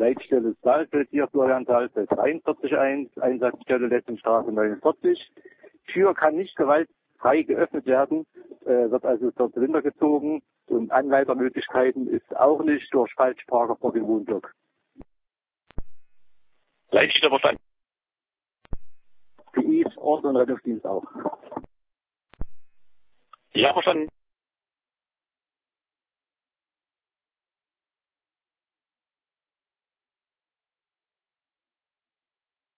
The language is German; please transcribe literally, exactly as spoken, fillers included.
Leitstelle Saalfeld hier, Florian Saalfeld dreiundvierzig eins, Einsatzstelle Lessingstraße neunundvierzig. Tür kann nicht gewaltfrei geöffnet werden, äh, wird also zur Zylinder gezogen und Anleitermöglichkeiten ist auch nicht durch Falschparker vor dem Wohnblock. Leitstelle verstanden. P I, Ort und Rettungsdienst auch. Ja, verstanden.